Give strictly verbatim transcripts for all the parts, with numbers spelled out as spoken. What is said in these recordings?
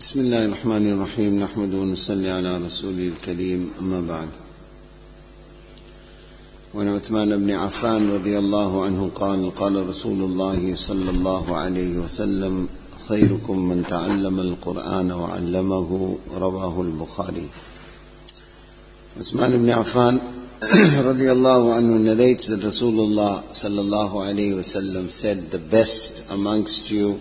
بسم الله الرحمن الرحيم نحمده ونصلي على رسوله الكريم أما بعد. وعن عثمان بن عفان رضي الله عنه قال قال رسول الله صلى الله عليه وسلم خيركم من تعلم القرآن وعلمه رواه البخاري. Uthman ibn Affan radiallahu anhu narrates that Rasulullah sallallahu alayhi wasallam said, the best amongst you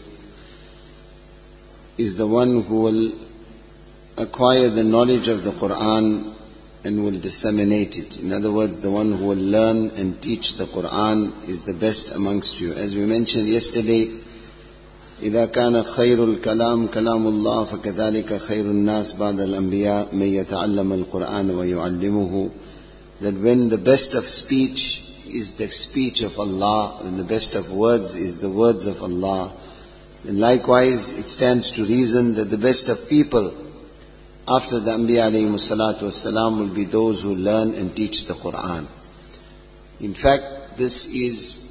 is the one who will acquire the knowledge of the Quran and will disseminate it. In other words, the one who will learn and teach the Quran is the best amongst you. As we mentioned yesterday, إذا كان خير الكلام كلام الله فكذلك خير الناس بعد الأنبياء من يتعلم القرآن ويعلمه. That when the best of speech is the speech of Allah, when the best of words is the words of Allah, and likewise, it stands to reason that the best of people after the Anbiya alayhimu salatu wassalam will be those who learn and teach the Quran. In fact, this is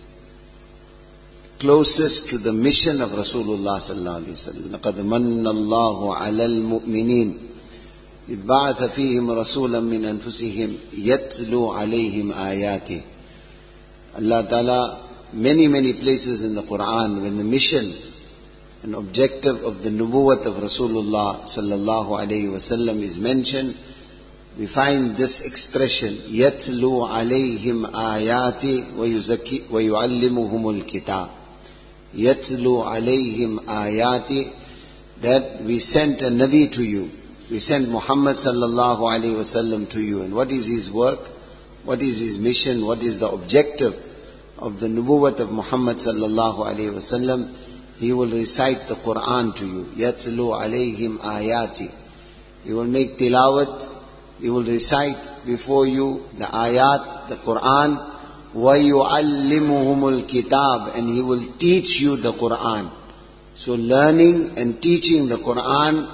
closest to the mission of Rasulullah sallallahu alayhi wa sallam. لَقَدْ مَنَّ اللَّهُ عَلَى الْمُؤْمِنِينَ إِذْ بَعَثَ فِيهِمْ رَسُولًا مِّنْ أَنفُسِهِمْ يَتْلُو عَلَيْهِمْ آيَاتِهِ. Allah Ta'ala, many, many places in the Quran, when the mission an objective of the nubuwwat of Rasulullah sallallahu alayhi wasallam is mentioned, we find this expression, يَتْلُو عَلَيْهِمْ آيَاتِ وَيُعَلِّمُهُمُ الْكِتَابِ. يَتْلُو عَلَيْهِمْ آيَاتِ, that we sent a Nabi to you. We sent Muhammad sallallahu alayhi wasallam to you. And what is his work? What is his mission? What is the objective of the nubuwwat of Muhammad sallallahu alayhi wasallam? He will recite the Quran to you. يَتْلُو عَلَيْهِمْ آيَاتِ. He will make tilawat. He will recite before you the ayat, the Quran. وَيُعَلِّمُهُمُ الْكِتَابِ. And he will teach you the Quran. So learning and teaching the Quran,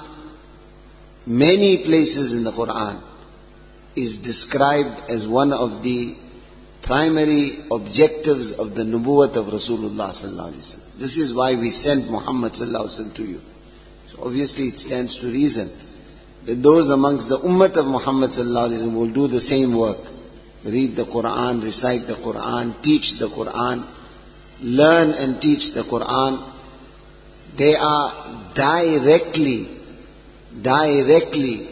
many places in the Quran, is described as one of the primary objectives of the nubuwwat of Rasulullah sallallahu alaihi wasallam. This is why we sent Muhammad sallallahu alaihi wasallam to you. So obviously it stands to reason that those amongst the ummah of Muhammad sallallahu alaihi wasallam will do the same work. Read the Quran, recite the Quran, teach the Quran, learn and teach the Quran. They are directly, directly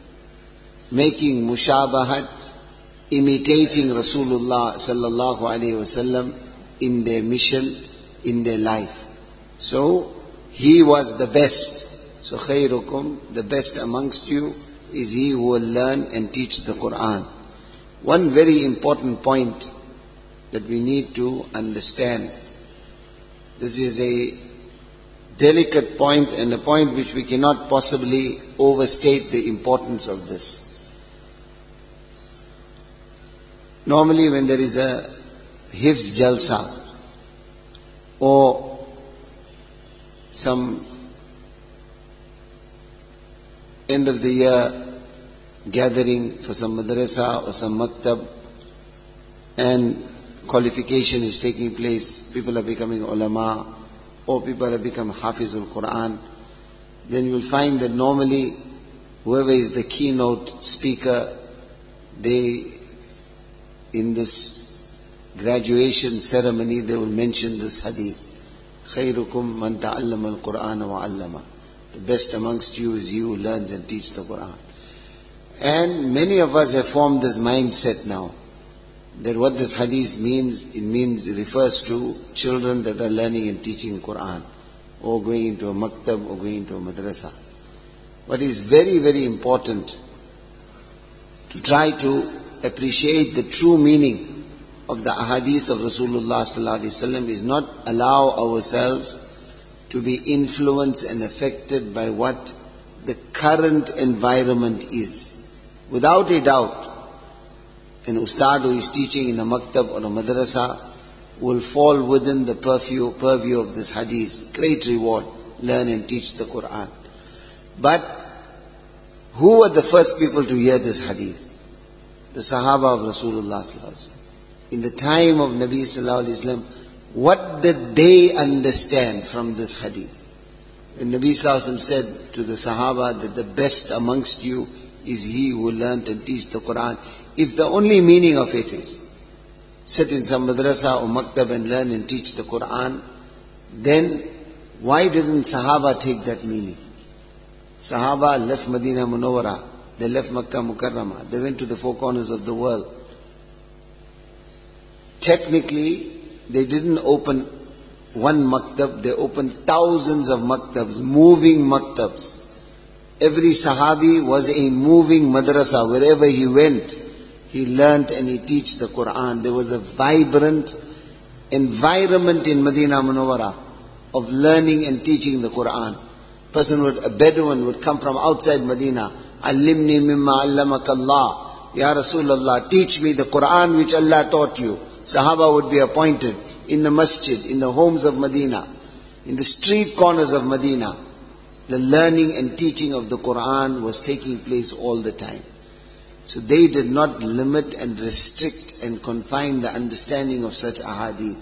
making mushabahat, imitating Rasulullah sallallahu alaihi wasallam in their mission, in their life. So he was the best. So khairukum, the best amongst you is he who will learn and teach the Quran. One very important point that we need to understand. This is a delicate point and a point which we cannot possibly overstate the importance of this. Normally when there is a Hifz Jalsa or some end of the year gathering for some madrasa or some maktab, and qualification is taking place, people are becoming ulama, or people have become Hafizul Quran, then you will find that normally whoever is the keynote speaker, they in this graduation ceremony, they will mention this hadith. خَيْرُكُمْ مَنْ تَعَلَّمَ الْقُرْآنَ وَعَلَّمَ. The best amongst you is he who learns and teaches the Quran. And many of us have formed this mindset now, that what this hadith means, it means, it refers to children that are learning and teaching Quran, or going into a maktab, or going into a madrasa. What is very, very important to try to appreciate the true meaning of the ahadith of Rasulullah sallallahu alaihi wasallam is not allow ourselves to be influenced and affected by what the current environment is. Without a doubt, an ustad who is teaching in a maktab or a madrasa will fall within the purview, purview of this hadith. Great reward, learn and teach the Quran. But who were the first people to hear this hadith? The Sahaba of Rasulullah sallallahu alaihi wasallam. In the time of Nabi sallallahu alaihi wasallam, what did they understand from this hadith? And Nabi Sallallahu Alaihi Wasallam said to the Sahaba that the best amongst you is he who learnt and teach the Quran. If the only meaning of it is sit in some madrasa or maktab and learn and teach the Quran, then why didn't Sahaba take that meaning? Sahaba left Medina Munawwara, they left Makkah Mukarramah, they went to the four corners of the world. Technically, they didn't open one maktab, they opened thousands of maktabs, moving maktabs. Every Sahabi was a moving madrasa. Wherever he went, he learnt and he taught the Quran. There was a vibrant environment in Medina Munawwara of learning and teaching the Quran. Person would, a Bedouin would come from outside Medina. Allimni mimma allamaka Allah. Ya Rasulullah, teach me the Quran which Allah taught you. Sahaba would be appointed in the masjid, in the homes of Medina, in the street corners of Medina. The learning and teaching of the Quran was taking place all the time. So they did not limit and restrict and confine the understanding of such ahadith.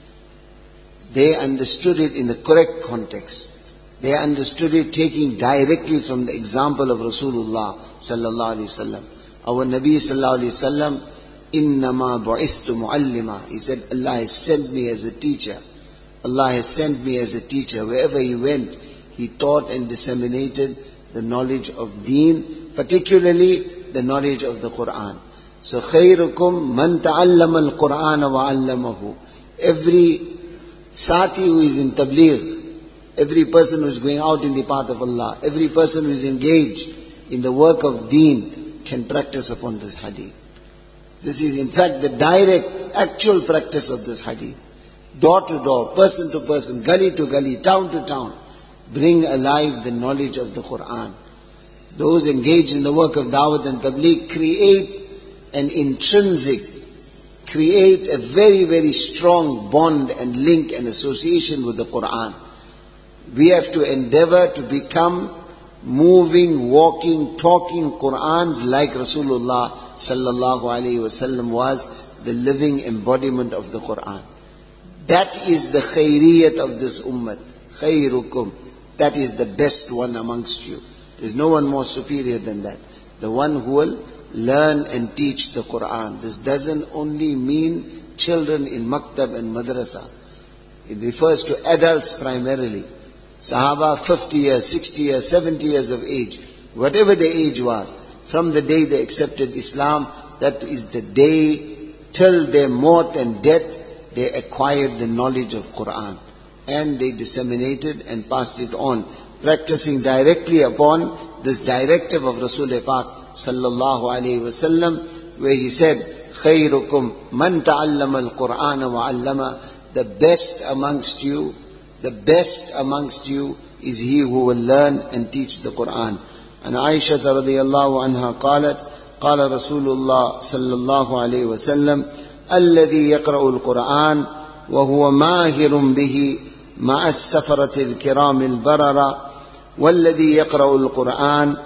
They understood it in the correct context. They understood it taking directly from the example of Rasulullah sallallahu alaihi wasallam. Our Nabi sallallahu alaihi wasallam, innama bu'istu muallima. He said, Allah has sent me as a teacher. Allah has sent me as a teacher. Wherever he went, he taught and disseminated the knowledge of deen, particularly the knowledge of the Quran. So, khairukum man ta'allama al-Quran wa 'allamahu. Every sati who is in tabligh, every person who is going out in the path of Allah, every person who is engaged in the work of deen can practice upon this hadith. This is in fact the direct, actual practice of this hadith. Door to door, person to person, gully to gully, town to town. Bring alive the knowledge of the Quran. Those engaged in the work of Dawat and Tabligh create an intrinsic, create a very, very strong bond and link and association with the Quran. We have to endeavor to become moving, walking, talking Qurans like Rasulullah sallallahu alaihi wasallam was, the living embodiment of the Quran. That is the khairiyat of this ummah. Khairukum. That is the best one amongst you. There is no one more superior than that. The one who will learn and teach the Quran. This doesn't only mean children in maktab and madrasa. It refers to adults primarily. Sahaba, fifty years, sixty years, seventy years of age, whatever the age was, from the day they accepted Islam, that is the day till their maut and death, they acquired the knowledge of Quran. And they disseminated and passed it on, practicing directly upon this directive of Rasul Pak sallallahu alaihi wasallam, where he said, "Khairukum man ta'allama al-Qur'ana wa 'allama." The best amongst you, the best amongst you is he who will learn and teach the Quran. And Aisha radhiyallahu anha qalat, qala Rasulullah sallallahu alaihi wasallam, "Alladhi yaqra'u al-Qur'an wa huwa mahirun bihi مع السفرة الكرام البررة والذي يقرأ القرآن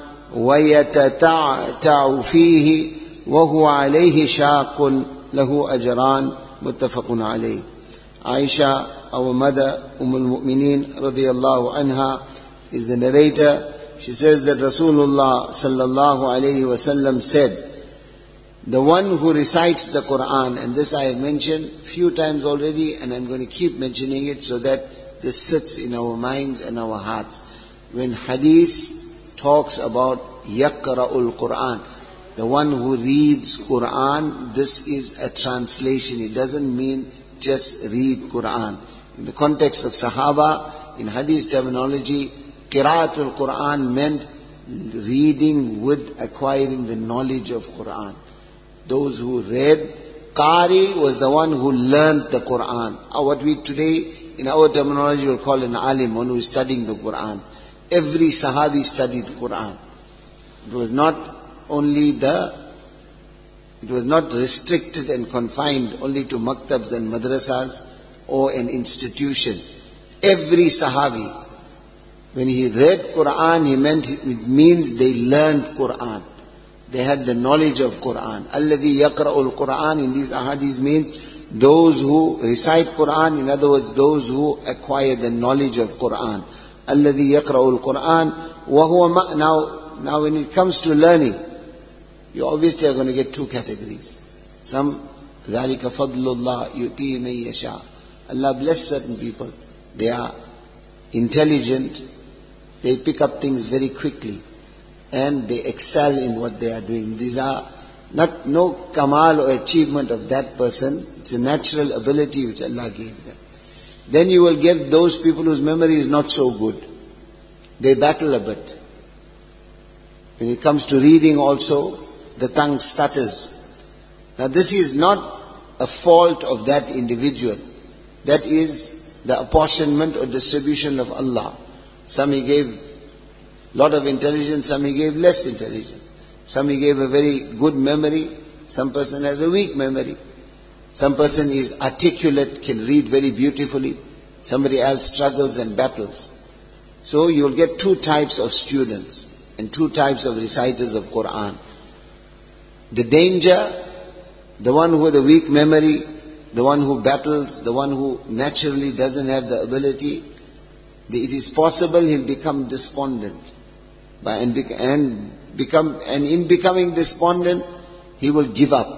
ويتتعتع فيه وهو عليه شاق له أجران متفق عليه." Aisha, our mother, Umm al-Mu'mineen radiyallahu anha, is the narrator. She says that Rasulullah sallallahu alayhi wasallam said, the one who recites the Quran, and this I have mentioned few times already, and I'm going to keep mentioning it so that this sits in our minds and our hearts. When hadith talks about yaqra'ul Quran, the one who reads Quran, this is a translation. It doesn't mean just read Quran. In the context of Sahaba, in hadith terminology, qira'atul Quran meant reading with acquiring the knowledge of Quran. Those who read, Qari was the one who learned the Quran. Or what we today, in our terminology, will call an alim, one who is studying the Quran. Every Sahabi studied Quran. It was not only the, it was not restricted and confined only to maktabs and madrasas or an institution. Every Sahabi, when he read Quran, he meant, it means they learned Quran. They had the knowledge of Quran. Alladhi yaqra'ul Quran in these ahadith means those who recite Quran, in other words, those who acquire the knowledge of Quran. الَّذِي يَقْرَأُ الْقُرْآنِ وَهُوَ مَا. Now, now when it comes to learning, you obviously are going to get two categories. Some, ذَلِكَ فَضْلُ اللَّهِ يُؤْتِيهِ مَن يَشَاءُ. Allah bless certain people. They are intelligent, they pick up things very quickly, and they excel in what they are doing. These are not no kamal or achievement of that person, it's a natural ability which Allah gave them. Then you will get those people whose memory is not so good. They battle a bit. When it comes to reading also, the tongue stutters. Now this is not a fault of that individual. That is the apportionment or distribution of Allah. Some He gave lot of intelligence, some He gave less intelligence. Some He gave a very good memory, some person has a weak memory. Some person is articulate, can read very beautifully. Somebody else struggles and battles. So you will get two types of students and two types of reciters of Quran. The danger, the one who has a weak memory, the one who battles, the one who naturally doesn't have the ability, it is possible he'll become despondent. By, and, and, become, and in becoming despondent, he will give up.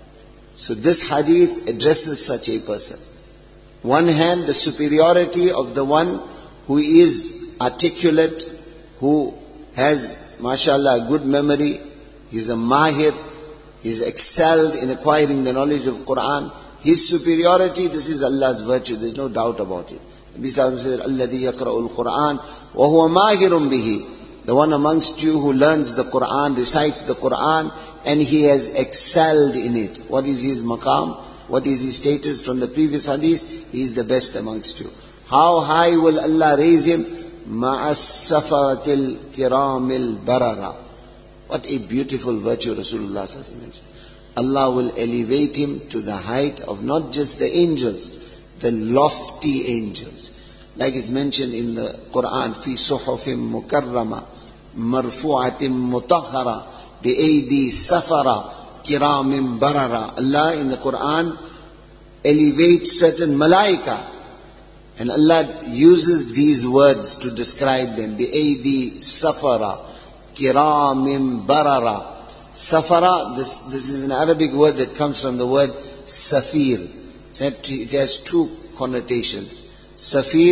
So this hadith addresses such a person. One hand, the superiority of the one who is articulate, who has, mashallah, good memory, he's a mahir, he's excelled in acquiring the knowledge of Quran. His superiority, this is Allah's virtue, there's no doubt about it. Nabi Sallallahu Alaihi Wasallam said, الَّذِي يَقْرَأُ الْقُرْآنِ وَهُوَ مَاهِرٌ بِهِ. The one amongst you who learns the Quran, recites the Quran, and he has excelled in it. What is his maqam? What is his status from the previous hadith? He is the best amongst you. How high will Allah raise him? مَعَ السَّفَرَةِ الْكِرَامِ الْبَرَرَةِ. What a beautiful virtue Rasulullah Sallallahu Alaihi Wasallam mentioned. Allah will elevate him to the height of not just the angels, the lofty angels. Like it's mentioned in the Quran, في صحف مكرمة مرفوعة مطهرة بأيدي سفرة كرام بررة. Allah in the Quran elevates certain malaika, and Allah uses these words to describe them. بأيدي سفرة كرام بررة. Safara, this, this is an Arabic word that comes from the word safir. It has two connotations. Safir,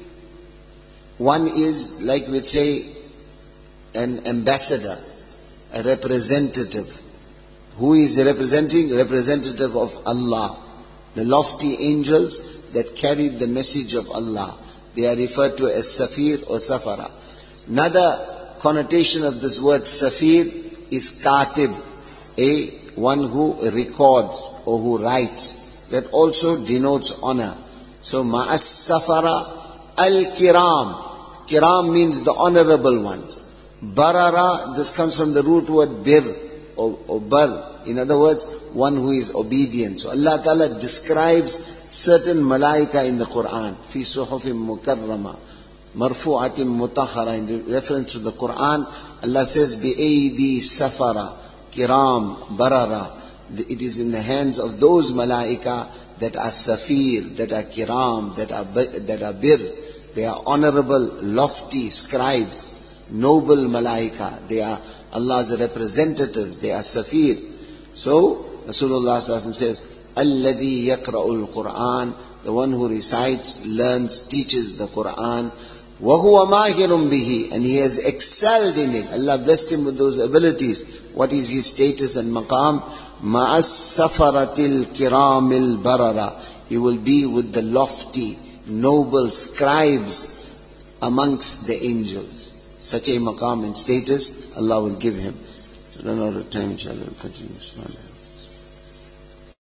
one is, like we'd say, an ambassador, a representative. Who is representing? Representative of Allah. The lofty angels that carried the message of Allah. They are referred to as safir or safara. Another connotation of this word safir is katib, a one who records or who writes. That also denotes honor. So ma'as safara al-kiram. Kiram means the honorable ones. Barara, this comes from the root word bir or, or bar. In other words, one who is obedient. So Allah Ta'ala describes certain malaika in the Quran. Fi suhufim mukarrama marfu'atim mutahhara. In reference to the Quran, Allah says, bi'aydi safara kiram barara. It is in the hands of those malaika that are safir, that are kiram, that are that are bir. They are honorable, lofty scribes, noble malaika. They are Allah's representatives. They are safir. So Rasulullah Sallallahu Alaihi Wasallam says, "Alladhi yaqra'ul Quran," the one who recites, learns, teaches the Quran. وَهُوَ مَاهِرٌ بِهِ, and he has excelled in it. Allah blessed him with those abilities. What is his status and maqam? مَعَ السَّفَرَةِ الْكِرَامِ الْبَرَرَةِ. He will be with the lofty, noble scribes amongst the angels. Such a maqam and status Allah will give him. So, run out of time, inshallah, we'll continue.